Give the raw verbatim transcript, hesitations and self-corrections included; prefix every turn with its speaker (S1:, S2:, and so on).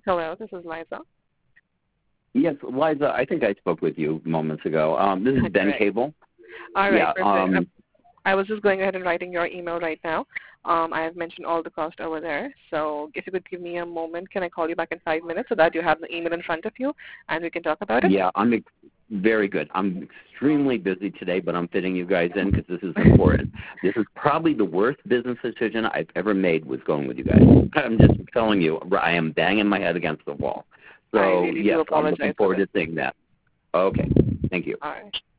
S1: Hello, this is Liza.
S2: Yes, Liza, I think I spoke with you moments ago. Um, this is Ben
S1: Correct.
S2: Cable.
S1: All right,
S2: Yeah.
S1: perfect.
S2: Um,
S1: I was just going ahead and writing your email right now. Um, I have mentioned all the cost over there. So if you could give me a moment, can I call you back in five minutes so that you have the email in front of you and we can talk about it?
S2: yeah, I'm ex- very good. I'm extremely busy today, but I'm fitting you guys in because this is important. This is probably the worst business decision I've ever made was going with you guys. I'm just telling you, I am banging my head against the wall.
S1: I
S2: So,
S1: really do
S2: yes, I'm
S1: apologize
S2: looking
S1: for
S2: forward
S1: this.
S2: to seeing that. Okay. Thank you.
S1: All right.